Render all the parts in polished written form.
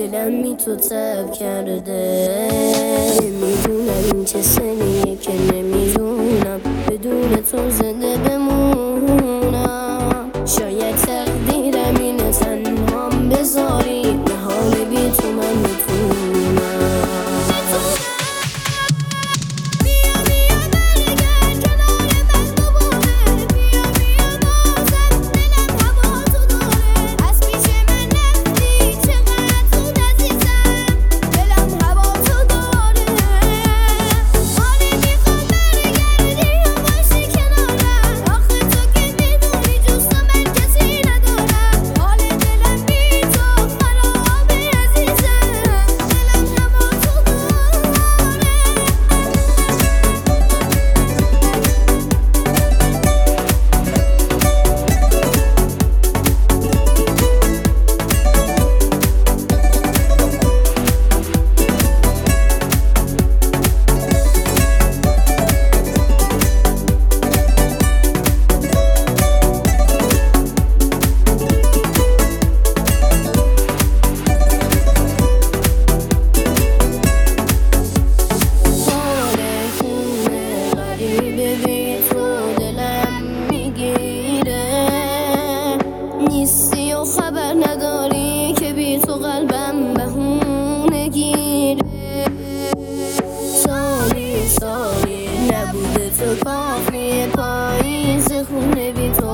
دلم بی تو تب کرده. نمیدونم این چه سنیه که نمیدونم بدون تو زنده بمونم. شاید تقدیرم اینه تنهام بذاری، به حال بی تو من بتونم. نیستی و خبر نداری که بی تو قلبم بهونه گیره. سالی نبوده تو کافیه، پاییز خونه بی تو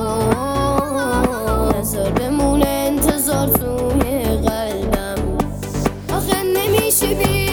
نظر بمونه انتظار توی قلبم. آخه نمیشه بی